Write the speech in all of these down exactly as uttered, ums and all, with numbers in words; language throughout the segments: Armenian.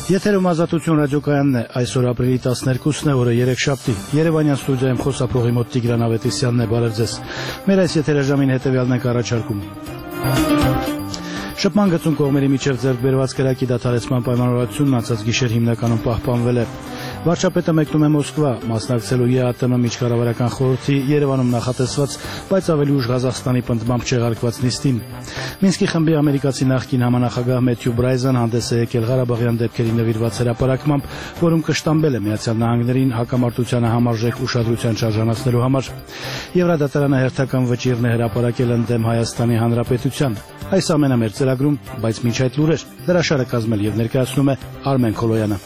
Եթերում Ազատություն ռադիոկայանն է, այսօր ապրիլի տասներկուսն է, օրը երեքշաբթի։ Երևանյան ստուդիայում խոսափողի մոտ Տիգրան Ավետիսյանն է, բարև ձեզ։ Մեր այս եթերաժամին հետևյալն ենք առաջարկում։ Շփման գծում կողմերի միջև ձեռք բերված կրակի դադարեցման պայմանավորվածությունն անցած գիշեր հիմնականում պահպանվել է։ Վարչապետը մեկնում է Մոսկվա, մասնակցելու ԵԱՏՄ միջկառավարական խորհրդի Երևանում նախատեսված, բայց ավելի ուշ Ղազախստանի պնդմամբ չեղարկված նիստին։ Մինսկի խմբի ամերիկացի նախկին համանախագահ Մեթյու Բրայզան հանդես է եկել Ղարաբաղյան դեպքերի նվիրված հրապարակմամբ, որում կշտամբել է Միացյալ Նահանգներին հակամարտությանը համարժեք ուշադրության շարժանացնելու համար։ Եվրադատարանը հերթական վճիռն է հրապարակել ընդդեմ Հայաստանի Հանրապետության։ Այս ամենը մեր ծրագրում, բայց մինչ այդ լուրեր, դրաշարը կազմել եւ ներկայացնում է Արմեն Քոլոյանը։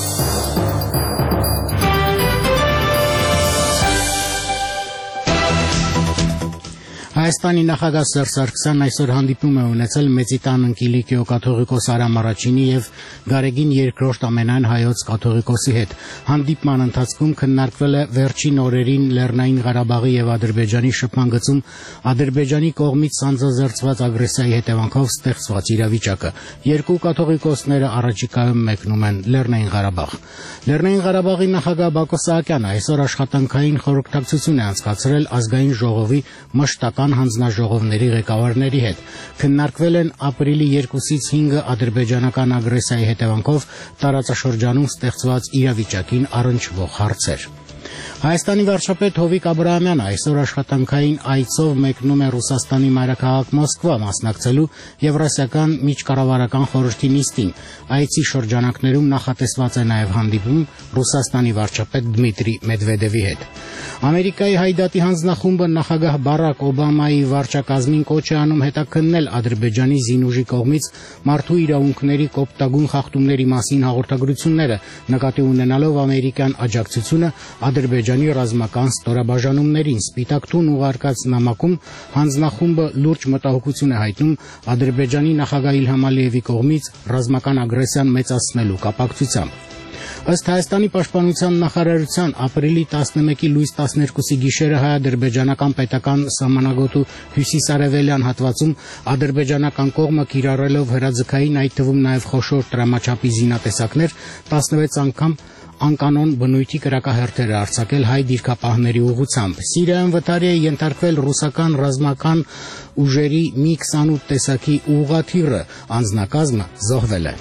Հայաստանի նախագահ Սերժ Սարգսյանն այսօր հանդիպում է ունեցել Մեծիտան Ընկիլիկիո կաթողիկոս Արամ առաջինի եւ Գարեգին երկրորդ ամենայն հայոց կաթողիկոսի հետ։ Հանդիպման ընթացքում քննարկվել է վերջին օրերին Լեռնային Ղարաբաղի եւ Ադրբեջանի շփման գծում Ադրբեջանի կողմից սանձազերծված ագրեսիայի հետևանքով ստեղծված իրավիճակը։ Երկու կաթողիկոսները առաջիկայում մեկնում են Լեռնային Ղարաբաղ։ Լեռնային Ղարաբաղի նախագահ Բակո Սահակյանը այսօր աշխատանքային խորհրդակցություն է անցկացրել ազգային ժողովի մշտական հանձնաժողովների ղեկավարների հետ։ Քննարկվել են ապրիլի երկուսից հինգը ադրբեջանական ագրեսիայի հետևանքով տարածաշրջանում ստեղծված իրավիճակին առնչվող հարցեր։ Հայաստանի վարչապետ Հովիկ Աբրահամյանը այսօր աշխատանքային այցով մեկնում է Ռուսաստանի մայրաքաղաք Մոսկվա մասնակցելու Եվրասիական միջկառավարական խորհրդի նիստին։ Այցի շրջանակներում նախատեսված է նաև հանդիպում Ռուսաստանի վարչապետ Դմիտրի Մեդվեդևի հետ։ Ամերիկայի Հայդատի հանձնախումբը նախագահ Բարակ Օբամայի վարչակազմին կոչ է անում հետաքննել Ադրբեջանի զինուժի կողմից մարդու իրավունքների կոպտագույն խախտումների մասին հաղորդագրությունները, նկատի ունենալով ամերիկյան աջակցությունը Ադրբեջանի ռազմական ստորաբաժանումներին։ Սպիտակ տուն ուղարկած նամակում հանձնախումբը լուրջ մտահոգություն է հայտնում Ադրբեջանի նախագահ Իլհամ Ալիևի կողմից ռազմական ագրեսիան մեծացնելու կապակցությամբ։ Ըստ Հայաստանի պաշտպանության նախարարության ապրիլի տասնմեկի լույս տասներկուսի գիշերը հայ-ադրբեջանական պետական սահմանագոտու հյուսիսարևելյան հատվածում ադրբեջանական կողմը կիրառելով հրաձգային, այդ թվում նաև խոշոր տրամաչափի զինատեսակներ տասնվեց անգամ անկանոն բնույթի կրակահերթեր է արձակել հայ դիրքապահների ուղղությամբ։ Սիրիայում վտարի է ենթարկվել ռուսական ռազմական ուժերի մի քսանութ տեսակի ուղղաթիռը, անձնակազմը զոհվել է։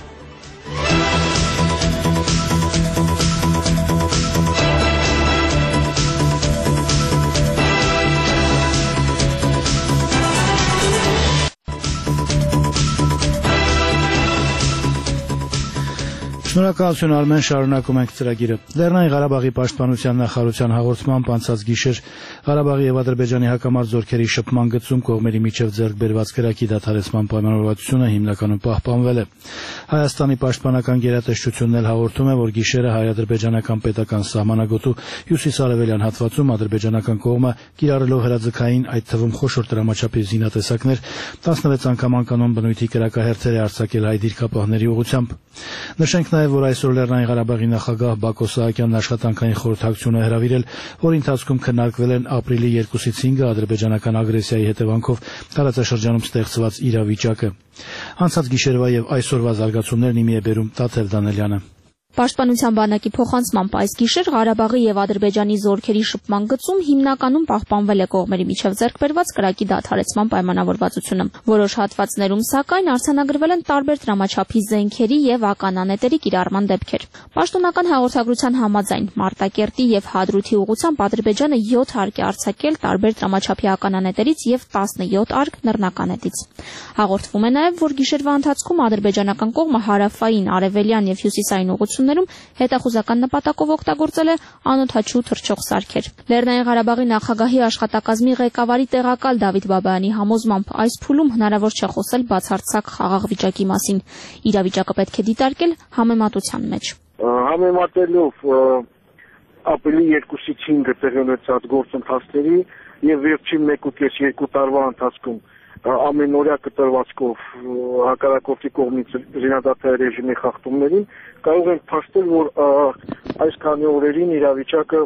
Շնորհակալություն Արմեն, շարունակում ենք ծրագիրը։ Լեռնային Ղարաբաղի պաշտպանության նախարարության հաղորդմամբ անցած գիշեր Ղարաբաղի եւ Ադրբեջանի հակամարտ զորքերի շփման գծում կողմերի միջև ձեռք բերված կրակի դադարեցման պայմանավորվածությունը հիմնականում պահպանվել է։ Հայաստանի պաշտպանական գերատեսչությունն էլ հաղորդում է, որ գիշերը հայ-ադրբեջանական պետական սահմանագոտու հյուսիսարևելյան հատվածում ադրբեջանական կողմը կիրառելով հրաձգային, այդ թվում խոշոր տրամաչափի զինատեսակներ տասնվեց անգամ անկանոն բնույթի կրակահերթեր է արձակել հայ դիրքապահների ուղղությամբ։ Նշենք նաև, որ այսօր Լեռնային Ղարաբաղի նախագահ Բակո Սահակյանն աշխատանքային խորհրդակցություն է հրավիրել, որի ընթացքում քննարկվել են ապրիլի երկուսից հինգը ադրբեջանական ագրեսիայի հետևանքով տարածաշրջանում ստեղծված իրավիճակը։ Անցած գիշերվա եւ այսօրվա զարգացումներն իմի է բերում Տաթև Դանելյանը։ Պաշտպանության բանակի փոխանցմամբ այս գիշեր Ղարաբաղի եւ Ադրբեջանի զորքերի շփման գծում հիմնականում պահպանվել է կողմերի միջև ձեռք բերված կրակի դադարեցման պայմանավորվածությունը։ Որոշ հատվածներում, սակայն, արձանագրվել են տարբեր տրամաչափի զենքերի եւ ականանետերի կիրառման դեպքեր։ Պաշտոնական հաղորդագրության համաձայն Մարտակերտի եւ Հադրութի ուղղությամբ Ադրբեջանը յոթ արկ է արձակել տարբեր տրամաչափի ականանետերից եւ տասնյոթ արկ նռնականետից։ Հաղորդվում է նաեւ, որ գիշերվա ընթացքում ադրբեջանական կողմը հարավային, արևելյան եւ հյուսիսային ուղղություններում հետախուզական նպատակով օգտագործել է անօդաչու թռչող սարքեր։ Լեռնային Ղարաբաղի նախագահի աշխատակազմի ղեկավարի տեղակալ Դավիթ Բաբայանի համոզմամբ այս փուլում հնարավոր չէ խոսել բացարձակ խաղաղ վիճակի մասին։ Իրավիճակը պետք է դիտարկել համեմատության մեջ։ Համեմատելով ապրիլի երկուսից հինգը տեղի ունեցած գործընթացների եւ վերջին մեկուկես երկու տարվա ընթացքում ամենօրյա կտրվածքով հակառակորդի կողմից զինադադարի ռեժիմի խախտումներին կարող ենք փաստել, որ այս քանի օրերին իրավիճակը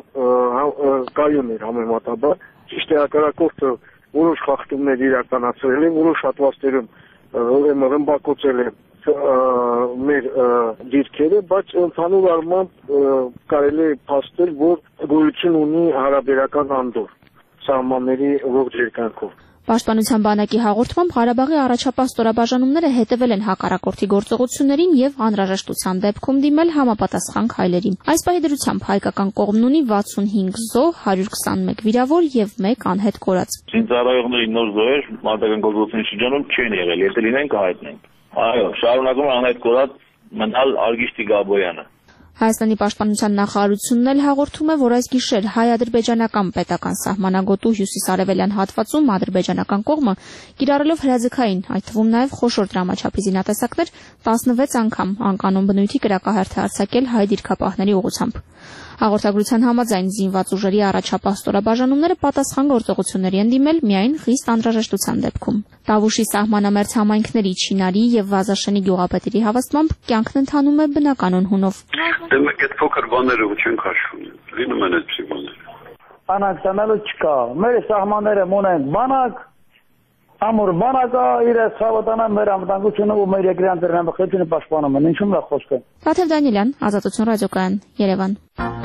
կայուն էր համեմատաբար։ Ճիշտ է, հակառակորդը որոշ խախտումներ իրականացրել է, որոշ հատվածներում ուրեմն ռմբակոծել է մեր դիրքերը, բայց ընդհանուր առմամբ կարելի է փաստել, որ գոյություն ունի հարաբերական անդոր սահմանների ողջ երկայնքով։ Պաշտպանության բանակի հաղորդմամբ Ղարաբաղի առաջապահ ստորաբաժանումները հետևել են հակառակորդի գործողություններին եւ անհրաժեշտության դեպքում դիմել համապատասխան քայլերի։ Այս պահի դրությամբ հայկական կողմն ունի վաթսունհինգ զոհ, հարյուր քսանմեկ վիրավոր եւ մեկ անհետ կորած։ Զինծառայողների նոր զոհեր մարտական գործողությունների շրջանում չեն եղել, եթե լինեն կհայտնենք։ Այո, շարունակում է անհետ կորած մնալ Արգիշտի Գաբոյանը։ Հայաստանի պաշտպանության նախարարությունն էլ հաղորդում է, որ այս գիշեր հայ-ադրբեջանական պետական սահմանագոտու հյուսիսարևելյան հատվածում ադրբեջանական կողմը կիրառելով հրաձգային, այդ թվում նաև խոշոր դրամաչափի զինատեսակներ տասնվեց անգամ անկանոն բնույթի կրակահարթ է արձակել հայ դիրքապահների ուղղությամբ։ Հաղորդագրության համաձայն զինված ուժերի առաջապահ ստորաբաժանումները պատասխան գործողությունների են դիմել միայն խիստ անհրաժեշտության դեպքում։ Տավուշի սահմանամերձ համայնքների Չինարի եւ Վազաշենի գյուղապետերի հավաստմամբ կյանքն ընթանում է բնականոն հունով։ Դե մենք այդ փոքր բաները ու չենք հաշվում։ Լինում են այդպիսի բաներ։ Բանակ տանելու չկա։ Մեր սահմանները ունեն բանակ, ամուր բանակը իր ցավոտանա մեր անվտանգությունը ու մեր երկրի անդրադառնալությունը պաշտպանում են։ Ինչու՞ նա խոսքը։ Տաթև Դանիելյան, Ազատություն ռադիոկայան, Երևան։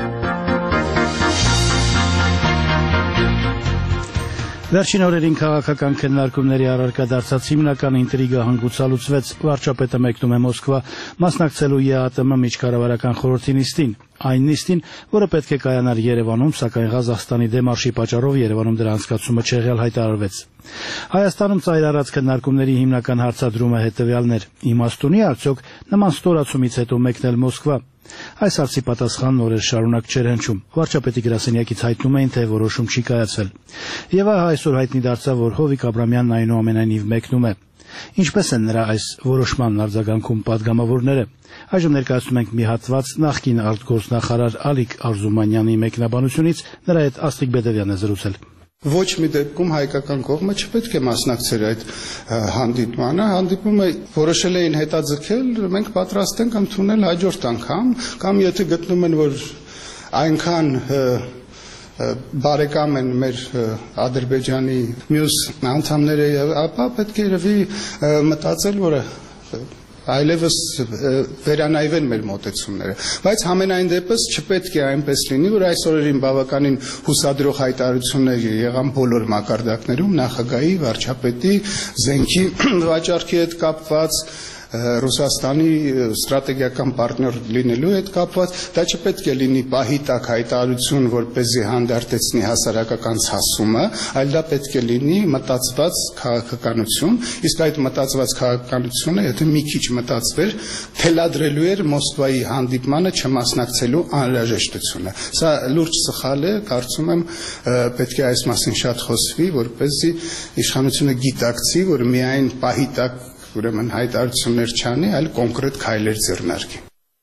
Վերջին օրերին քաղաքական քննարկումների առարկա դարձած հիմնական ինտրիգը հանգուցալուծվեց։ Վարչապետը մեկնում է Մոսկվա մասնակցելու ԵԱՏՄ միջկառավարական խորհրդի նիստին, այն նիստին, որը պետք է կայանար Երևանում, սակայն Ղազախստանի դեմարշի պատճառով Երևանում դրա անցկացումը չեղյալ հայտարարվեց։ Հայաստանում ծայր առած քննարկումների հիմնական հարցադրումը հետևյալն էր. իմաստ ունի արդյոք նման ստորացումից հետո մեկնել Մոսկվա։ Այս հարցի պատասխանն օրեր շարունակ չէր հնչում։ Վարչապետի գրասենյակից հայտնում էին, թե որոշում չի կայացվել։ Եվ այսօր հայտնի դարձավ, որ Հովիկ Աբրամյանն այնուամենայնիվ մեկնում է։ Ինչպես են նրա այս որոշմանն արձագանքում падգամավորները։ Այժմ ներկայացնում ենք մի հատված նախկին արտգործնախարար Ալիկ Արզումանյանի մեկնաբանությունից, նրա հետ Աստղիկ Բեդևյանն է զրուցել։ Ոչ մի դեպքում հայկական կողմը չպետք է մասնակցեր այդ հանդիպմանը, հանդիպումը որոշել էին հետաձգել, մենք պատրաստ ենք ընդունել հաջորդ անգամ, կամ եթե գտնում են, որ այնքան բարեկամ են մեր Ադրբեջանի մյուս անդամները, ապա պետք է երևի մտածել, որ այլևս վերանայվեն մեր մոտեցումները, բայց համենայն դեպս չպետք է այնպես լինի, որ այս օրերին բավականին հուսադրող հայտարարություններ եղան բոլոր մակարդակներում, նախագահի, վարչապետի, զենքի վաճառքի հետ կապված, Ռուսաստանի ստրատեգիական պարտներ լինելու հետ կապված, դա չպետք է լինի պահի տակ հայտարարություն, որպեսզի հանդարտեցնի հասարակական ցասումը, այլ դա պետք է լինի մտածված քաղաքականություն, իսկ այդ մտածված քաղաքականությունը, եթե մի քիչ մտածվեր, թելադրելու էր Մոսկվայի հանդիպմանը չմասնակցելու անհրաժեշտությունը։ Սա լուրջ սխալ է, կարծում եմ պետք է այս մասին շատ խոսվի, որպեսզի իշխանությունը գիտակցի, որ միայն պահի տակ ուրեմն հայտարարություններ չանի, այլ կոնկրետ քայլեր ձեռնարկի։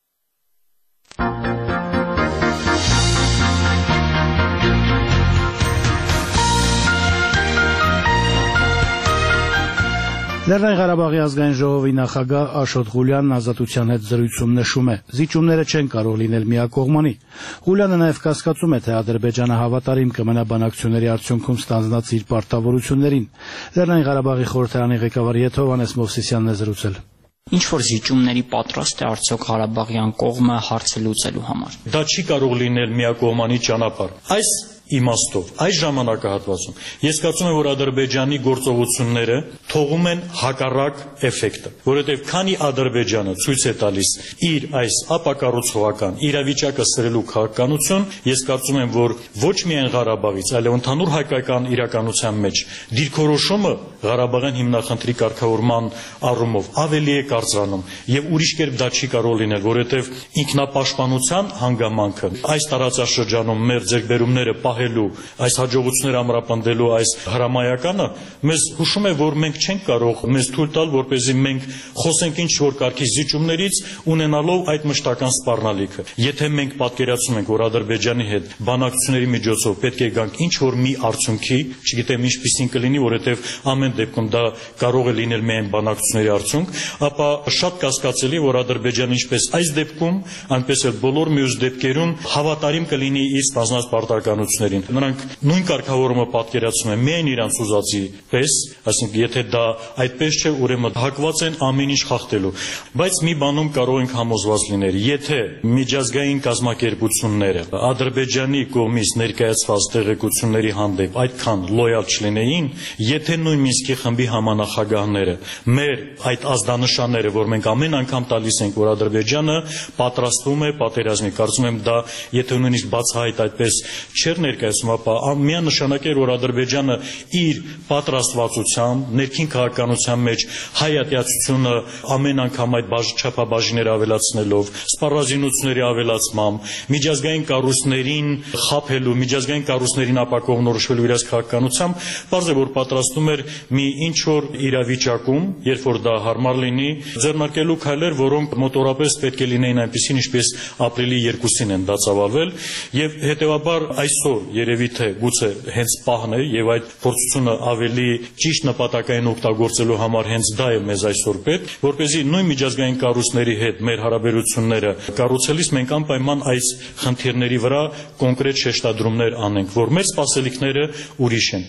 Լեռնային Ղարաբաղի ազգային ժողովի նախագահ Աշոտ Ղուլյանն Ազատության հետ զրույցում նշում է. զիջումները չեն կարող լինել միակողմանի։ Ղուլյանը նաև կասկածում է, թե Ադրբեջանը հավատարիմ կմնա բանակցությունների արդյունքում ստանձնած իր պարտավորություններին։ Լեռնային Ղարաբաղի խորհրդարանի ղեկավար Եթ Հովհաննես Մովսիսյանն է զրուցել։ Ինչ որ զիջումների պատրաստ է արդյոք Ղարաբաղյան կողմը հարցը լուծելու համար։ Դա չի կարող լինել միակողմանի ճանապարհ։ Այս իմաստով այս ժամանակահատվածում ես կարծում եմ, որ Ադրբեջանի գործողությունները թողում են հակառակ էֆեկտը, որովհետև քանի Ադրբեջանը ցույց է տալիս իր այս ապակառուցողական իրավիճակը սրելու քաղաքականություն, ես կարծում եմ, որ ոչ միայն Ղարաբաղից, այլ ընդհանուր հայկական իրականության մեջ դիրքորոշումը Ղարաբաղյան հիմնախնդրի կարգավորման առումով ավելի է կարծրանում եւ ուրիշ կերպ դա չի կարող լինել, որովհետև ինքնապաշտպանության հանգամանքը այս տարածաշրջանում մեր ձեռքբերումները պահելու, այս հաջողությունները ամրապնդելու այս հրամայականը մեզ հուշում է, որ մենք չենք կարող մեզ թույլ տալ, որպեսզի մենք խոսենք ինչ որ կարգի զիջումներից, ունենալով այդ մշտական սպառնալիքը։ Եթե մենք պատկերացնում ենք, որ Ադրբեջանի հետ բանակցությունների միջոցով պետք է գանք ինչ որ մի արդյունքի, չգիտեմ ինչպիսին կլինի, որովհետև ամեն դեպքում դա կարող է լինել միայն բանակցությունների արդյունք, ապա շատ կասկածելի, որ Ադրբեջանը ինչպես այս դեպքում, այնպես էլ բոլոր մյուս դեպքերում հավատարիմ կլինի իր ստանձնած պարտականություններին։ կառույցներին։ Նրանք նույն կարգավորումը պատկերացնում են միայն իրանց ուզածի պես, այսինքն եթե դա այդպես չէ, ուրեմն հակված են ամեն ինչ խախտելու։ Բայց մի բանում կարող ենք համոզված լինել, եթե միջազգային կազմակերպությունները Ադրբեջանի կողմից ներկայացված տեղեկությունների հանդեպ այդքան լոյալ չլինեին, եթե նույն Մինսկի խմբի համանախագահները մեր այդ ազդանշանները, որ մենք ամեն անգամ տալիս ենք, որ Ադրբեջանը պատրաստվում է պատերազմի, կարծում եմ դա եթե նույնիսկ բացահայտ այդպես չէր ներկայացում, ապա միանշանակ էր, որ Ադրբեջանը իր պատրաստվածությամբ, ներքին քաղաքականության մեջ հայատյացությունը ամեն անգամ այդ չափաբաժինները ավելացնելով, սպառազինությունների ավելացմամբ, միջազգային կառույցներին խաբելու, միջազգային կառույցներին ապակողնորոշվելու իրաց քաղաքականությամբ, պարզ է, որ պատրաստում էր մի ինչ որ իրավիճակում, երբ որ դա հարմար լինի, ձեռնարկելու քայլեր, որոնք մոտորապես պետք է լինեին այնպիսին, ինչպես ապրիլի երկուսին են դա ծավալվել, եւ հետեւաբար այսօր երևի թե գուցե հենց պահն է եւ այդ փորձությունը ավելի ճիշտ նպատակային օգտագործելու համար հենց դա է մեզ այսօր պետք, որպեսզի նույն միջազգային կառույցների հետ մեր հարաբերությունները կառուցելիս մենք անպայման այս խնդիրների վրա կոնկրետ շեշտադրումներ անենք, որ մեր սպասելիքները ուրիշ են։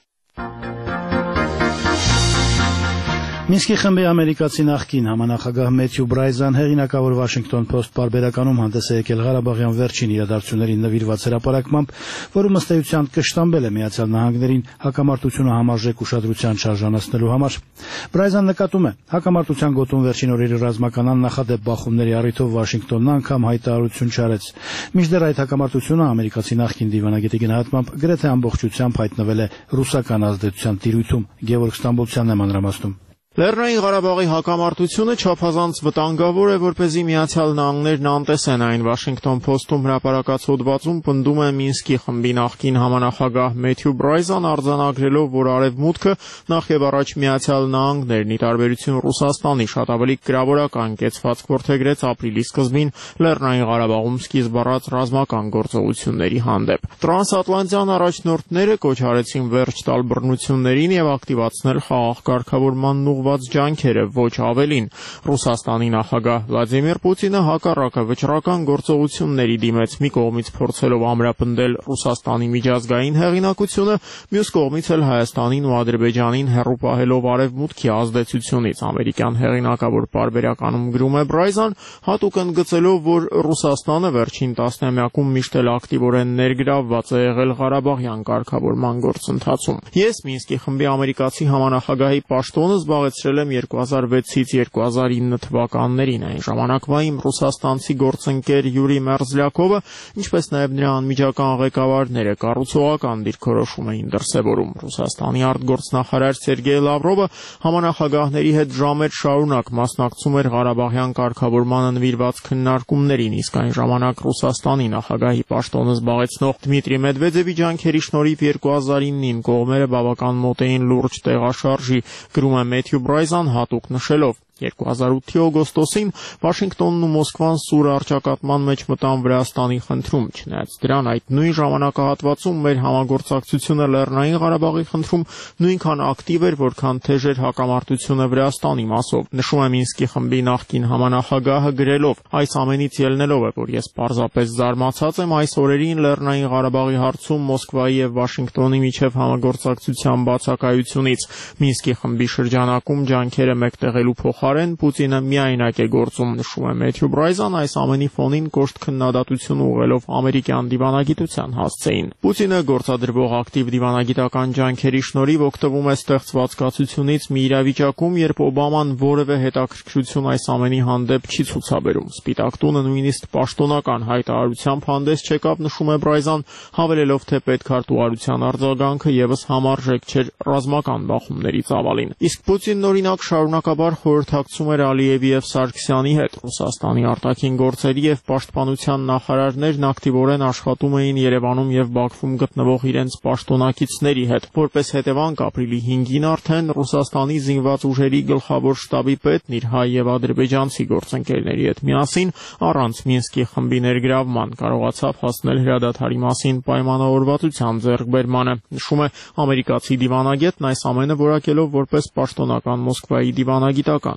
Մինսկի խմբի ամերիկացի նախկին համանախագահ Մեթյու Բրայզան հեղինակավոր Washington Post պարբերականում հանդես է եկել Ղարաբաղյան վերջին իրադարձություններին նվիրված հրապարակմամբ, որում ըստ էության կշտամբել է Միացյալ Նահանգներին հակամարտությունը համարժեք ուշադրության շարժանացնելու համար։ Բրայզան նկատում է, հակամարտության գոտում վերջին օրերի ռազմական աննախադեպ բախումների առիթով Վաշինգտոնն անգամ հայտարարություն չարեց։ Մինչդեռ այդ հակամարտությունը ամերիկացի նախկին դիվանագետի գնահատմամբ գրեթե ամբողջությամբ հայտնվել է ռուսական ազդեցության տիրույթում։ Գևորգ Ստամբոլցյանն է մանրամասնում։ Լեռնային Ղարաբաղի հակամարտությունը չափազանց վտանգավոր է, որպեսզի Միացյալ Նահանգներն անտեսեն այն։ Washington Post-ում հրապարակած հոդվածում պնդում է Մինսկի խմբի նախկին համանախագահ Մեթյու Բրայզան, արձանագրելով, որ Արևմուտքը նախ եւ առաջ Միացյալ Նահանգներն ի տարբերություն Ռուսաստանի շատ ավելի գրավորական կեցվածք որդեգրեց ապրիլի սկզբին Լեռնային Ղարաբաղում սկիզբ առած ռազմական գործողությունների հանդեպ։ Տրանսատլանտյան առաջնորդները կոչ արեցին վերջ տալ բռնություններին եւ ակտիվացնել խաղաղ կարգավորման ջանքերը, ոչ ավելին։ Ռուսաստանի նախագահ Վլադիմիր Պուտինը հակառակը վճռական գործողությունների դիմեց, մի կողմից փորձելով ամրապնդել Ռուսաստանի միջազգային հեղինակությունը, մյուս կողմից էլ Հայաստանին ու Ադրբեջանին հեռու պահելով Արևմուտքի ազդեցությունից։ Ամերիկյան հեղինակավոր պարբերականում գրում է Բրայզան, հատուկ ընդգծելով, որ Ռուսաստանը վերջին տասնամյակում միշտ էլ ակտիվորեն ներգրավված է եղել Ղարաբաղյան կարգավորման գործընթացում։ Ես Մինսկի խմբի ամերիկացի համանախագահի պաշտոնը զբաղեցրել եմ երկու հազար վեցից երկու հազար ինը թվականներին։ Այն ժամանակվա իմ ռուսաստանցի գործընկեր Յուրի Մերզլյակովը, ինչպես նաև նրա անմիջական ղեկավարները կառուցողական դիրքորոշում էին դրսևորում։ Ռուսաստանի արտգործնախարար Սերգեյ Լավրովը համանախագահների հետ ժամեր շարունակ մասնակցում էր Ղարաբաղյան կարգավորմանը նվիրված քննարկումներին, իսկ այն ժամանակ Ռուսաստանի նախագահի պաշտոնը զբաղեցնող Դմիտրի Մեդվեդևի ջանքերի շնորհիվ երկու հազար ինին կողմերը բավական մոտ էին լուրջ տեղաշարժի, գրում է Մեթյու Բրայզան հատուկ նշելով. երկու հազար ութի օգոստոսին Վաշինգտոնն ու Մոսկվան սուր առճակատման մեջ մտան Վրաստանի խնդրում, չնայած դրան այդ նույն ժամանակահատվածում մեր համագործակցությունը Լեռնային Ղարաբաղի խնդրում նույնքան ակտիվ էր, որքան թեժ էր հակամարտությունը Վրաստանի մասով։ Նշում է Մինսկի խմբի նախկին համանախագահը գրելով. այս ամենից ելնելով է, որ ես պարզապես զարմացած եմ այս օրերին Լեռնային Ղարաբաղի հարցում Մոսկվայի եւ Վաշինգտոնի միջև համագործակցության բացակայությունից։ Մինսկի խմբի շրջանակում ջանքերը մեկտեղելու փոխ Պուտինը միայնակ է գործում, նշում է Մեթյու Բրայզան, այս ամենի ֆոնին կոշտ քննադատություն ուղղելով ամերիկյան դիվանագիտության հասցեին։ Պուտինը գործադրվող ակտիվ դիվանագիտական ջանքերի շնորհիվ օգտվում է ստեղծված կացությունից մի իրավիճակում, երբ Օբաման որևէ հետաքրքրություն այս ամենի հանդեպ չի ցուցաբերում։ Սպիտակ տունը նույնիսկ պաշտոնական հայտարարությամբ հանդես չեկավ, նշում է Բրայզան, հավելելով, թե պետքարտուղարության արձագանքը եւս համարժեք չէր ռազմական բախումների ծավալին։ Իսկ Պուտինն օրինակ շարունակաբար խորհրդակցում էր Ալիևի եւ Սարգսյանի հետ։ Ռուսաստանի արտաքին գործերի եւ պաշտպանության նախարարներն ակտիվորեն աշխատում էին Երևանում եւ Բաքվում գտնվող իրենց պաշտոնակիցների հետ։ Որպես հետևանք ապրիլի հինգին արդեն Ռուսաստանի զինված ուժերի գլխավոր շտաբի պետն իր հայ եւ ադրբեջանցի գործընկերների հետ միասին առանց Մինսկի խմբի ներգրավման կարողացավ հասնել հրադադարի մասին պայմանավորվածության ձեռքբերմանը։ Նշում է ամերիկացի դիվանագետն, այս ամենը որակելով որպես պաշտոնական Մոսկվայի դիվանագիտական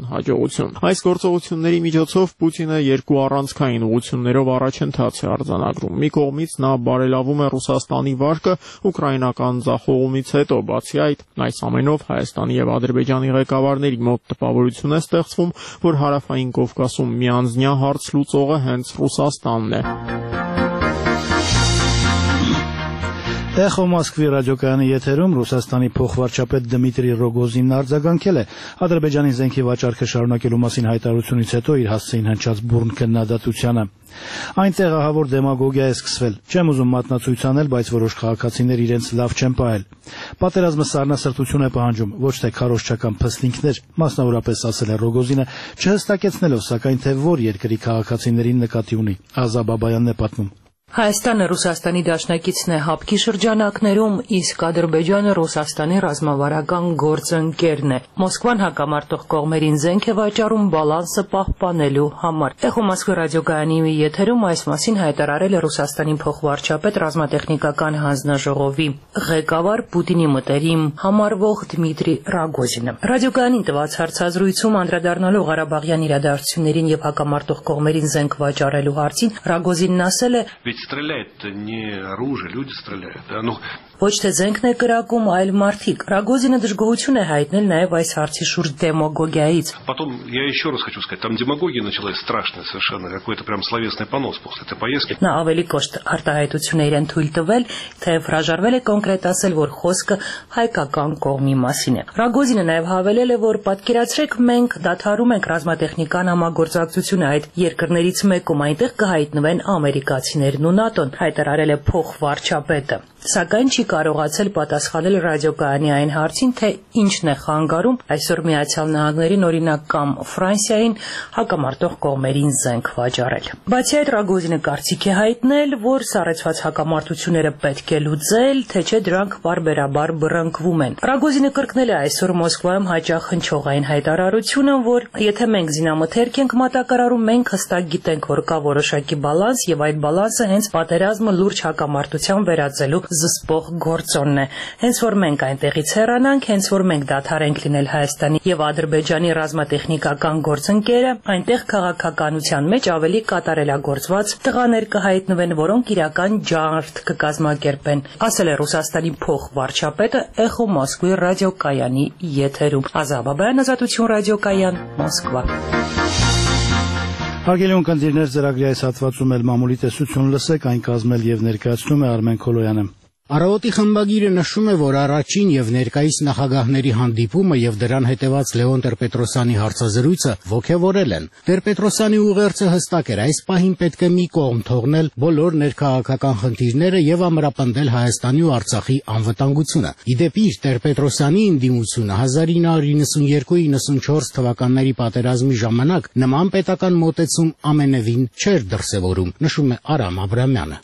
հաջողություն։ Այս գործողությունների միջոցով Պուտինը երկու առանցքային ուղղություններով առաջընթաց է արձանագրում։ Մի կողմից նա բարելավում է Ռուսաստանի վարկը ուկրաինական ձախողումից հետո, բացի այդ, այս ամենով Հայաստանի եւ Ադրբեջանի ղեկավարների մոտ տպավորություն է ստեղծվում, որ հարավային Կովկասում միանձնյա հարց լուծողը հենց Ռուսաստանն է։ Էխո Մոսկվի ռադիոկայանի եթերում Ռուսաստանի փոխվարչապետ Դմիտրի Ռոգոզինն արձագանքել է Ադրբեջանի զենքի վաճառքը շարունակելու մասին հայտարարությունից հետո իր հասցեին հնչած բուրն քննադատությանը։ Այնտեղ ահավոր դեմագոգիա է սկսվել։ Չեմ ուզում մատնացույց անել, բայց որոշ քաղաքացիներ իրենց լավ չեն պահել։ Պատերազմը սառնասրտություն է պահանջում, ոչ թե քարոզչական փստինքներ, մասնավորապես ասել է Ռոգոզինը, չհստակեցնելով սակայն թե որ երկրի քաղաքացիներին նկատի ունի։ Ազա Բաբայանն է պատմում։ Հայաստանը Ռուսաստանի դաշնակիցն է հապկի շրջանակներում, իսկ Ադրբեջանը Ռուսաստանի ռազմավարական գործընկերն է։ Մոսկվան հակամարտող կողմերին զենք է վաճառում բալանսը պահպանելու համար։ Էխո Մոսկվի ռադիոկայանի եթերում այս մասին հայտարարել է Ռուսաստանի փոխվարչապետ ռազմատեխնիկական հանձնաժողովի ղեկավար Պուտինի մտերիմ համարվող Դմիտրի Ռոգոզինը։ Ռադիոկայանին տված հարցազրույցում անդրադառնալով Ղարաբաղյան իրադարձություններին եւ հակամարտող կողմերին զենք վաճառելու հարցին, Ռոգոզինն ասել է. Стреляет не оружие, люди стреляют. Ну, Ոչ թե զենքն է կրակում, այլ մարդիկ։ Ռոգոզինը դժգոհություն է հայտնել նաև այս հարցի շուրջ դեմագոգիայից։ Потом я еще раз хочу сказать, там демагогия началась страшная совершенно, какой-то прям словесный понос после этой поездки. Նա ավելի կոշտ արտահայտություն է իրեն թույլ տվել, թեև հրաժարվել է կոնկրետ ասել, որ խոսքը հայկական կողմի մասին է։ Ռոգոզինը նաև հավելել է, որ պատկերացրեք, մենք դադարում ենք ռազմատեխնիկան համագործակցությունը այդ երկրներից մեկում, այնտեղ կհայտնվեն ամերիկացիներն ու ՆԱՏՕ-ն, հայտարարել է փոխվարչապետը։ Սակայն չի կարողացել պատասխանել ռադիոկայանի այն հարցին, թե ինչն է խանգարում այսօր Միացյալ Նահանգներին օրինակ կամ Ֆրանսիային հակամարտող կողմերին զենք վաճառել։ Բացի այդ, Ռոգոզինը կարծիք է հայտնել, որ սառեցված հակամարտությունները պետք է լուծել, թե չէ դրանք բարբերաբար բռնկվում են։ Ռոգոզինը կրկնել է այսօր Մոսկվայում հաճախ հնչողային հայտարարությունը, որ եթե մենք զինամթերք ենք մատակարարում, մենք հստակ գիտենք, որ կա որոշակի բալանս եւ այդ բալանսը հենց պատերազմը լուրջ հակամարտության վերածելու զսպող գործոնն է։ Հենց որ մենք այնտեղից հեռանանք, հենց որ մենք դադարենք լինել Հայաստանի եւ Ադրբեջանի ռազմատեխնիկական գործընկերը, այնտեղ քաղաքականության մեջ ավելի կատարելագործված տղաներ կհայտնվեն, որոնք իրական ջարդ կկազմակերպեն, ասել է Ռուսաստանի փոխվարչապետը Էխո Մոսկվի ռադիոկայանի եթերում։ Ազա Բաբայան, Ազատություն ռադիոկայան, Մոսկվա։ Հարգելի ունկնդիրներ, ծրագրի այս հատվածում էլ մամուլի տեսություն լսեք, այն կազմել եւ ներկայացնում է Արմեն Քոլոյանը։ Առավոտի խմբագիրը նշում է, որ առաջին եւ ներկայիս նախագահների հանդիպումը եւ դրան հետեւած Լեոն Տեր-Պետրոսյանի հարցազրույցը ոգևորել են։ Տեր-Պետրոսյանի ուղերձը հստակ էր, այս պահին պետք է մի կողմ թողնել բոլոր ներքաղաքական խնդիրները եւ ամրապնդել Հայաստանի ու Արցախի անվտանգությունը։ Իդեպ իր Տեր-Պետրոսյանի ընդդիմությունը հազար ինը հարյուր իննսունյերկու իննսունչորս թվականների պատերազմի ժամանակ նման պետական մոտեցում ամենևին չէր դրսևորում, նշում է Արամ Աբրամյանը։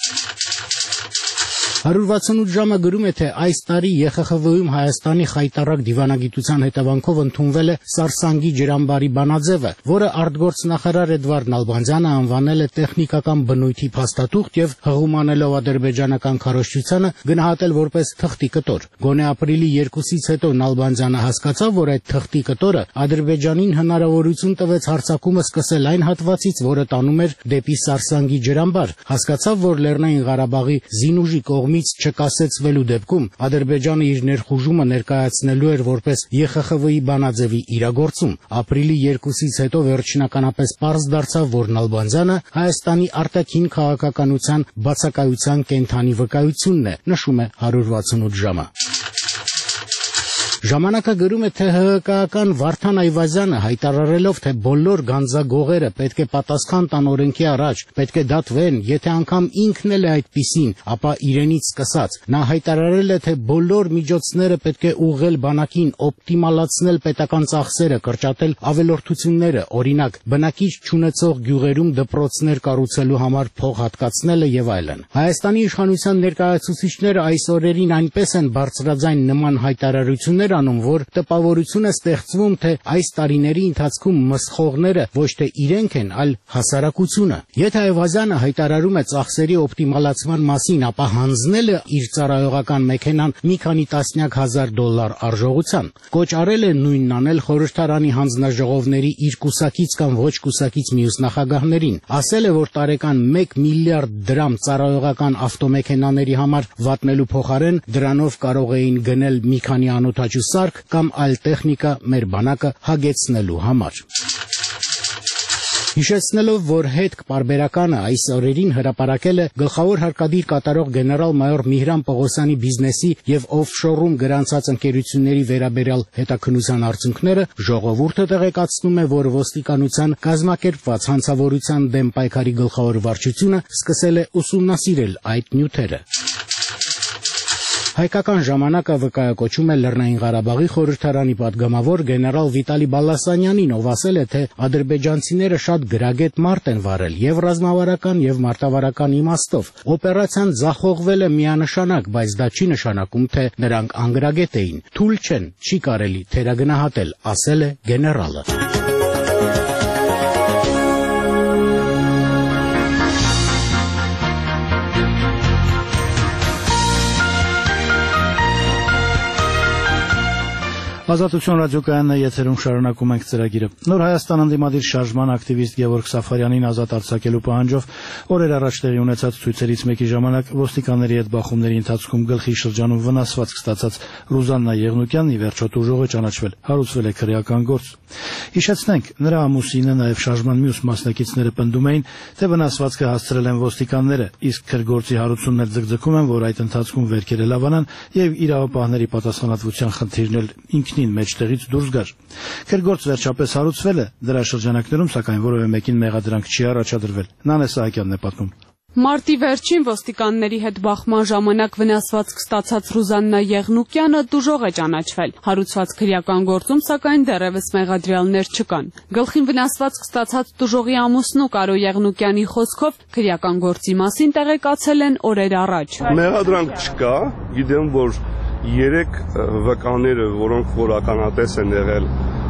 հարյուր վաթսունութ ժամը գրում է, թե այս տարի ԵԽԽՎ-ում Հայաստանի խայտառակ դիվանագիտության հետևանքով ընդունվել է Սարսանգի ջրամբարի բանաձևը, որը արտգործնախարար Էդվարդ Նալբանդյանը անվանել է տեխնիկական բնույթի փաստաթուղթ եւ հղումանելով ադրբեջանական քարոզչությանը գնահատել որպես թղթի կտոր։ Գոնե ապրիլի երկուսից հետո Նալբանդյանը հասկացավ, որ այդ թղթի կտորը Ադրբեջանին հնարավորություն տվեց հարձակումը սկսել այն հատվածից, որը տանում էր դեպի Սարսանգի ջրամբար, հասկացավ, որ Լեռնային Ղարաբաղի զինուժի կողմից չկասեցվելու դեպքում Ադրբեջանը իր ներխուժումը ներկայացնելու էր որպես ԵԽԽՎ-ի բանաձևի իրագործում։ Ապրիլի երկուսից հետո վերջնականապես պարզ դարձավ, որ Նալբանդյանը Հայաստանի արտաքին քաղաքականության բացակայության կենթանի վկայությունն է, նշում է հարյուր վաթսունութ ժամը։ Ժամանակը գրում է, թե ՀՀԿ-ական Վարդան Այվազյանը հայտարարելով, թե բոլոր գանձագողերը պետք է պատասխան տան օրենքի առաջ, պետք է դատվեն, եթե անգամ ինքն էլ է այդպիսին, ապա իրենից սկսած։ Նա հայտարարել է, թե բոլոր միջոցները պետք է ուղղել բանակին, օպտիմալացնել պետական ծախսերը, կրճատել ավելորդությունները, օրինակ, բնակիչ չունեցող գյուղերում դպրոցներ կառուցելու համար փող հատկացնելը եւ այլն։ Հայաստանի իշխանության ներկայացուցիչները այս օրերին այնպես են բարձրաձայն նման հայտարարություններ անում, որ տպավորություն է ստեղծվում, թե այս տարիների ընթացքում մսխողները ոչ թե իրենք են, այլ հասարակությունը։ Եթե Այվազյանը հայտարարում է ծախսերի օպտիմալացման մասին, ապա հանձնել է իր ծառայողական մեքենան մի քանի տասնյակ հազար դոլար արժողության։ Կոչ արել է նույնն անել խորհրդարանի հանձնաժողովների իր կուսակից կամ ոչ կուսակից մյուս նախագահներին։ Ասել է, որ տարեկան մեկ միլիարդ դրամ ծառայողական ավտոմեքենաների համար վատնելու փոխարեն դրանով կարող էին գնել մի քանի անօդաչու սարք կամ այլ տեխնիկա մեր բանակը հագեցնելու համար։ Հիշեցնելով, որ հետք պարբերականը այս օրերին հրապարակել է գլխավոր հարկադիր կատարող գեներալ-մայոր Միհրան Պողոսյանի բիզնեսի եւ օֆշորում գրանցած ընկերությունների վերաբերյալ հետաքննության արդյունքները, ժողովուրդը տեղեկացնում է, որ ոստիկանության կազմակերպված հանցավորության դեմ պայքարի գլխավոր վարչությունը սկսել է ուսումնասիրել այդ նյութերը։ Հայկական ժամանակը վկայակոչում է Լեռնային Ղարաբաղի խորհրդարանի падգամավոր գեներալ Վիտալի Բալասանյանին, ով ասել է, թե ադրբեջանցիները շատ գրագետ մարտ են վարել եւ ռազմավարական եւ մարտավարական իմաստով։ Օպերացիան ձախողվել է միանշանակ, բայց դա չի նշանակում, թե նրանք անգրագետ էին։ Թույլ չեն, չի կարելի թերագնահատել, ասել է գեներալը։ Ազատություն ռադիոկայանն է, եթերում շարունակում ենք ծրագիրը։ Նոր Հայաստան ընդդիմադիր շարժման ակտիվիստ Գևորգ Սաֆարյանին ազատ արձակելու պահանջով օրեր առաջ տեղի ունեցած ցույցերից մեկի ժամանակ ոստիկանների հետ բախումների ընթացքում գլխի շրջանում վնասվածք ստացած Ռուզաննա Եղնուկյանն ի վերջո տուժող է ճանաչվել, հարուցվել է քրեական գործ։ Հիշեցնենք, նրա ամուսինը, նաև շարժման մյուս մասնակիցները պնդում էին, թե վնասվածքը հասցրել են ոստիկանները, իսկ քրգործի հարուցումն էլ ձգձգում են, որ այդ ընթացքում վերքերը լավանան եւ իրավապահների պատասխանատվության խնդիրն էլ ինքնին մեջտեղից դուրս գար։ Քրգործ վերջապես հարուցվել է, դրա շրջանակներում սակայն որևէ մեկին մեղադրանք չի առաջադրվել։ Նանե Սահակյանն է պատմում։ Մարտի վերջին ոստիկանների հետ բախման ժամանակ վնասվածք ստացած Ռուզաննա Եղնուկյանը տուժող է ճանաչվել։ Հարուցված քրեական գործում սակայն դեռևս մեղադրյալներ չկան։ Գլխին վնասվածք ստացած տուժողի ամուսնու Կարո Եղնուկյանի խոսքով քրեական գործի մասին տեղեկացել են օրեր առաջ։ Մեղադրանք չկա, գիտեմ, որ երեք վկաները, որոնք որ ականատես են եղել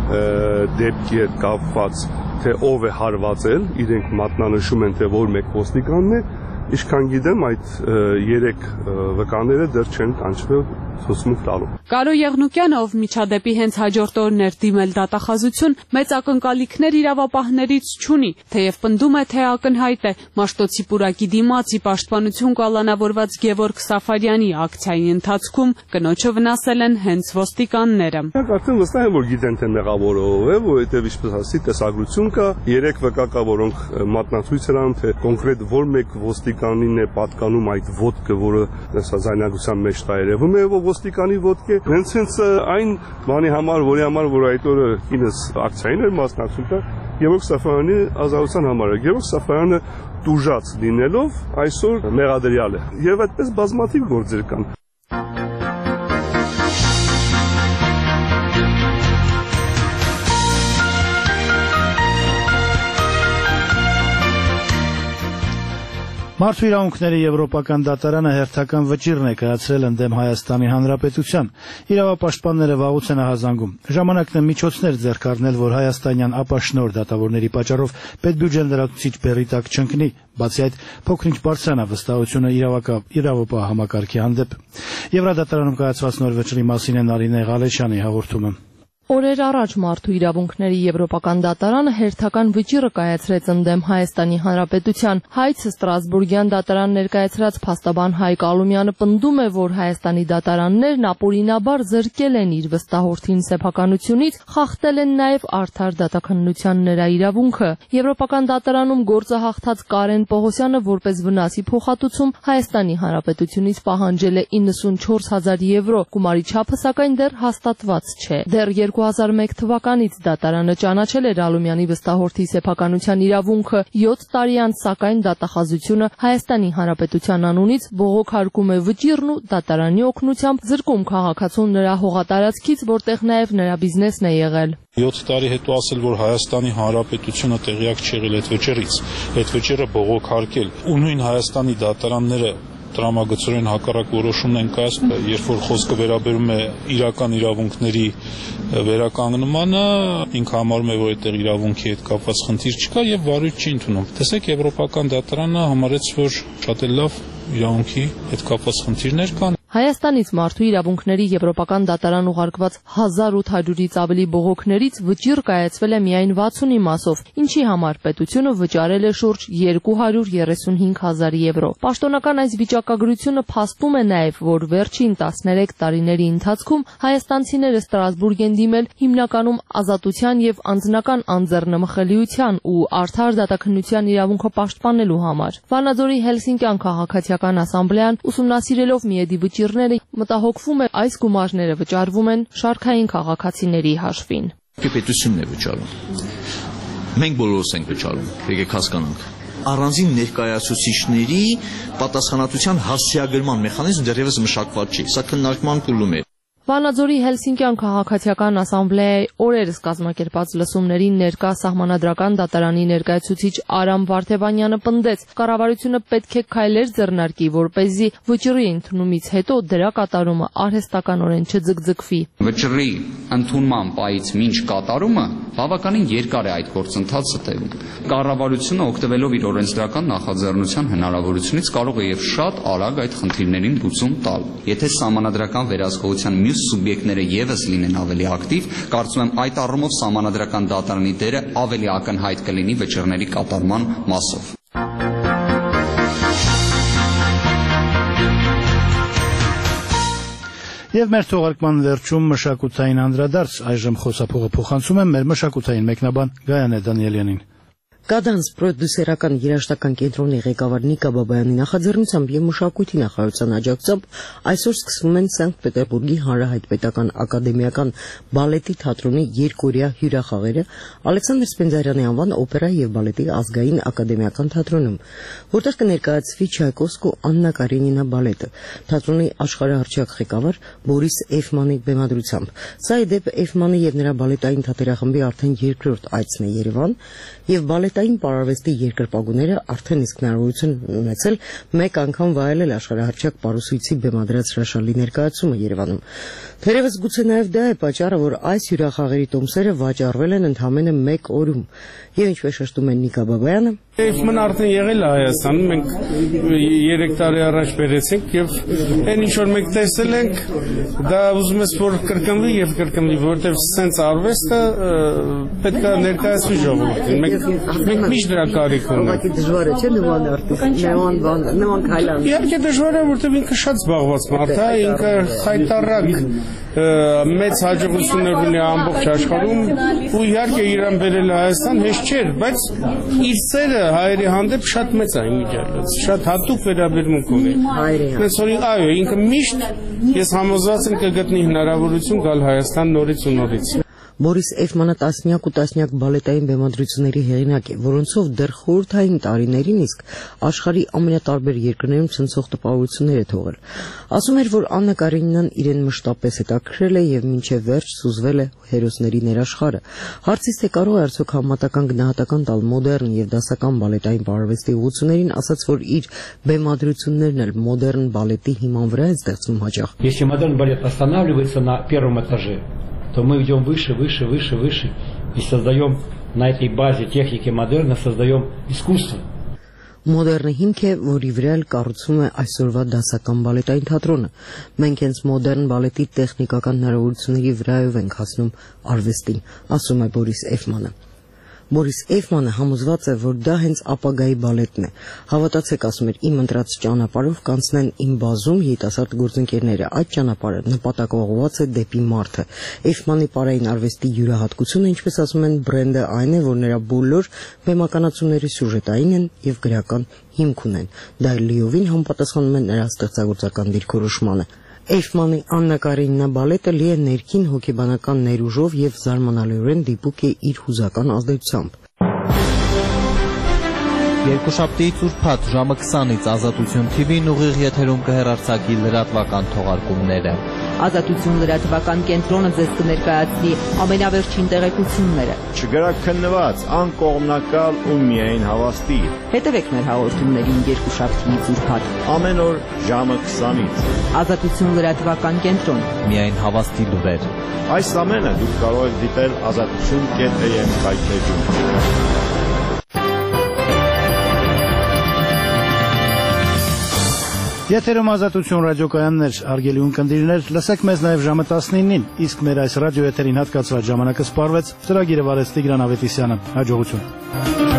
դեպքի հետ կապված, թե ով է հարվածել, իրենք մատնանշում են, թե որ մեկ ոստիկանն է, ինչքան գիտեմ, այդ երեք վկաները դեռ չեն կանչվել ցուցմունք տալու։ Կարո Եղնուկյանը, ով միջադեպի հենց հաջորդ օրն էր դիմել դատախազություն, մեծ ակնկալիքներ իրավապահներից չունի, թեև պնդում է, թե ակնհայտ է Մաշտոցի պուրակի դիմաց ի պաշտպանություն կալանավորված Գևորգ Սաֆարյանի ակցիայի ընթացքում կնոջը վնասել են հենց ոստիկանները։ Արդեն վստահ եմ, որ գիտեն, թե մեղավորը ով է, որովհետև ինչպես ասի, տեսագրություն կա, երեք վկա կա, որոնք մատնացույց են անում, թե կոնկրետ որ մեկ ոստիկանին է պատկանում այդ ոտքը, որը զայնագության մեջ տա երևում է, ոստիկանի ոտք է, հենց հենց այն բանի համար, որի համար, որ այդ օրը ինձ ակցիային էր մասնակցում, Գևորգ Սաֆարյանի ազատության համար է։ Գևորգ Սաֆարյանը տուժած լինելով այսօր մեղադրյալ է։ Եվ այդպես բազմաթիվ գործեր կան։ Մարդու իրավունքների եվրոպական դատարանը հերթական վճիռ ներկայացրել ընդդեմ Հայաստանի Հանրապետության։ Իրավապաշտպանները վաղուց են ահազանգում։ Ժամանակն է միջոցներ ձեռք առնել, որ հայաստանյան ապաշնոր դատավորների պատճառով պետբյուջեն լրացուցիչ բեռի տակ չընկնի։ Բացի այդ, փոքր-ինչ բարձրանա վստահությունը իրավապահ համակարգի հանդեպ։ Եվրադատարանում կայացված նոր վճռի մասին է Նարինե Ղալեչյանի հաղորդումը։ Օրեր առաջ Մարդու իրավունքների եվրոպական դատարանը հերթական վճիռը կայացրեց ընդդեմ Հայաստանի Հանրապետության։ Հայց Ստրասբուրգյան դատարան ներկայացրած փաստաբան Հայկ Ալումյանը պնդում է, որ Հայաստանի դատարաններն ապօրինաբար զրկել են իր վստահորդին սեփականությունից, խախտել են նաև արդար դատաքննության նրա իրավունքը։ Եվրոպական դատարանում գործը հաղթած Կարեն Պողոսյանը որպես վնասի փոխհատուցում Հայաստանի Հանրապետությունից պահանջել է իննսունչորս հազար եվրո, գումարի չափը սակայն դեռ հաստատված չէ։ Դեռ երկու հազար մեկ թվականից դատարանը ճանաչել էր Ալումյանի վստահորդի սեփականության իրավունքը, յոթ տարի անց սակայն դատախազությունը Հայաստանի Հանրապետության անունից բողոքարկում է վճիռն ու դատարանի օգնությամբ զրկում քաղաքացուն նրա հողատարածքից, որտեղ նաև նրա բիզնեսն է եղել։ յոթ տարի հետո ասել, որ Հայաստանի Հանրապետությունը տեղյակ չի եղել այդ վճռից, այդ վճիռը բողոքարկել ու նույն Հայաստանի դատարանները տրամագծորեն հակառակ որոշումն են կայացել, երբ որ խոսքը վերաբերում է իրական իրավունքների վերականգնմանը, ինքը համարում է, որ այդտեղ իրավունքի հետ կապված խնդիր չկա եւ վարույթ չի ընդունում։ Տեսեք, Եվրոպական դատարանը համարեց, որ շատ էլ լավ իրավունքի հետ կապված խնդիրներ կան։ Հայաստանից մարդու իրավունքների եվրոպական դատարան ուղարկված հազար ութ հարյուրից ավելի բողոքներից վճիռ կայացվել է միայն վաթսունի մասով, ինչի համար պետությունը վճարել է շուրջ երկու հարյուր երեսունհինգ հազար եվրո։ Պաշտոնական այս վիճակագրությունը փաստում է նաև, որ վերջին տասներեք տարիների ընթացքում հայաստանցիները Ստրասբուրգ են դիմել հիմնականում ազատության եւ անձնական անձեռնմխելիության ու արդար դատաքննության իրավունքը պաշտպանելու համար։ Վանաձորի Հելսինկյան քաղաքացիական ասամբլեան ուսումնասիրելով միեդի վճիռները մտահոգվում է այս գումարները վճարվում են շարքային քաղաքացիների հաշվին։ Պետությունն է վճարում։ Մենք բոլորս ենք վճարում, եկեք հասկանանք։ Առանձին ներկայացուցիչների պատասխանատվության հասցեագրման մեխանիզմ դեռևս մշակված չի, սա քննարկման փուլում է։ Վանաձորի Հելսինկյան քաղաքացիական ասամբլեայի օրերս կազմակերպած լսումներին ներկա սահմանադրական դատարանի ներկայացուցիչ Արամ Վարդևանյանը պնդեց, կառավարությունը պետք է քայլեր ձեռնարկի, որպեսզի վճռի ընդունումից հետո դրա կատարումը արհեստականորեն չձգձգվի։ Վճռի ընդունման պահից մինչ կատարումը բավականին երկար է այդ գործընթացը տևում։ Կառավարությունը օգտվելով իր օրենսդրական նախաձեռնության հնարավորությունից կարող է եւ շատ արագ այդ խնդիրներին լուծում տալ։ Եթե սահմանադրական վերահսկողության մյուս սուբյեկտները եւս լինեն ավելի ակտիվ, կարծում եմ այդ առումով սահմանադրական դատարանի դերը ավելի ակնհայտ կլինի վճռների կատարման մասով։ Եվ մեր թողարկման վերջում մշակութային անդրադարձ, այժմ խոսափողը փոխանցում եմ մեր մշակութային մեկնաբան Գայանե Դանիելյանին։ Կադանս պրոդյուսերական երաժշտական կենտրոնի ղեկավար Նիկա Բաբայանի նախաձեռնությամբ եւ մշակույթի նախարարության աջակցությամբ այսօր սկսվում են Սանկտ Պետերբուրգի Հանրահայտ պետական ակադեմիական բալետի թատրոնի երկօրյա հյուրախաղերը Ալեքսանդր Սպենդիարյանի անվան օպերայի եւ բալետի ազգային ակադեմիական թատրոնում, որտեղ կներկայացվի Չայկովսկու Աննա Կարենինա բալետը, թատրոնի աշխարհահռչակ ղեկավար Բորիս Էֆմանի բեմադրությամբ։ Սա ի դեպ Էֆմանի եւ նրա բալետային թատերախմբի արդեն երկրորդ այցն է Երևան եւ բալետային պարարվեստի երկրպագուները արդեն իսկ հնարավորություն ունեցել մեկ անգամ վայելել աշխարհահռչակ պարուսույցի բեմադրած հրաշալի ներկայացումը Երևանում։ Թերևս գուցե նաև դա է պատճառը, որ այս հյուրախաղերի տոմսերը վաճառվել են ընդամենը մեկ օրում։ Եվ ինչպես շեշտում է Նիկա Բաբայանը, Էֆմն արդեն եղել է Հայաստանում, մենք երեք տարի առաջ բերեցինք եւ այն ինչ որ մենք տեսել ենք, դա ուզում ես որ կրկնվի եւ կրկնվի, որովհետեւ սենց արվեստը պետք է ներկայացվի ժողովրդին։ Մենք մենք միշտ դրա կարիք ունենք։ Դժվար է, չէ՞ նման արտիստ, նման բան, նման քայլան։ Իհարկե դժվար է, որովհետեւ ինքը շատ զբաղված մարդ է, ինքը խայտարակ մեծ հաջողություններ ունի ամբողջ աշխարհում ու իհարկե իրան բերել Հայաստան հեշտ չէր, բայց իր սերը հայերի հանդեպ շատ մեծ է իմիջիալից, շատ հատուկ վերաբերմունք ունի։ Հենց որ այո, ինքը միշտ ես համոզված եմ կգտնի հնարավորություն գալ Հայաստան նորից ու նորից։ Բորիս Էֆմանը տասնյակ ու տասնյակ բալետային բեմադրությունների հեղինակ է, որոնցով դեռ խորհրդային տարիներին իսկ աշխարհի ամենատարբեր երկրներում ցնցող տպավորություններ է թողել։ Ասում էր, որ Աննա Կարենինան իրեն մշտապես հետաքրքրել է եւ մինչեւ վերջ սուզվել է հերոսների ներաշխարը։ Հարցից թե կարող է արդյոք համատական գնահատական տալ մոդեռն եւ դասական բալետային պարարվեստի ուղղություններին, ասաց, որ իր բեմադրություններն էլ մոդեռն բալետի հիման վրա են ստեղծվում հաճախ։ Если модерн балет останавливается на первом этаже, то мы идем выше, выше, выше, выше и создаем на этой базе техники модерна, создаем искусство. Մոդեռնը հիմք է, որի վրա էլ կառուցվում է այսօրվա դասական բալետային թատրոնը։ Մենք հենց մոդեռն բալետի տեխնիկական հնարավորությունների վրայով ենք հասնում արվեստին, ասում է Բորիս Էֆմանը։ Բորիս Էֆմանը համոզված է, որ դա հենց ապագայի բալետն է։ Հավատացեք, ասում էր, իմ ընտրած ճանապարհով կանցնեն իմ բազում երիտասարդ գործընկերները։ Այդ ճանապարհը նպատակողված է դեպի մարդը։ Էֆմանի պարային արվեստի յուրահատկությունը, ինչպես ասում են, բրենդը այն է, որ նրա բոլոր բեմականացումները սյուժետային են եւ գրական հիմք ունեն։ Դա լիովին համապատասխանում է նրա ստեղծագործական դիրքորոշմանը։ Էֆմանի Աննա Կարենինա բալետը լի է ներքին հոգեբանական ներուժով եւ զարմանալիորեն դիպուկ է իր հուզական ազդեցությամբ։ Երկուշաբթիից ուրբաթ ժամը քսանից Ազատություն թի վին ուղիղ եթերում կհեռարձակի լրատվական թողարկումները։ Ազատություն լրատվական կենտրոնը ձեզ կներկայացնի ամենավերջին տեղեկությունները։ Չգրակ քննված, անկողմնակալ ու միայն հավաստի։ Հետևեք մեր հաղորդումներին երկուշաբթիից ուրբաթ։ Ամեն օր ժամը քսանից։ Ազատություն լրատվական կենտրոն։ Միայն հավաստի լուրեր։ Այս ամենը դուք կարող եք դիտել ազատություն կետ է եմ կայքեջում։ Եթերում ազատություն ռադիոկայաններ, արգելի ունկնդիրներ, լսեք մեզ նաև ժամը տասնինին, իսկ մեր այս ռադիոեթերին հատկացված ժամանակը սպառվեց, ծրագիրը վարեց Տիգրան Ավետիսյանը, հաջողություն։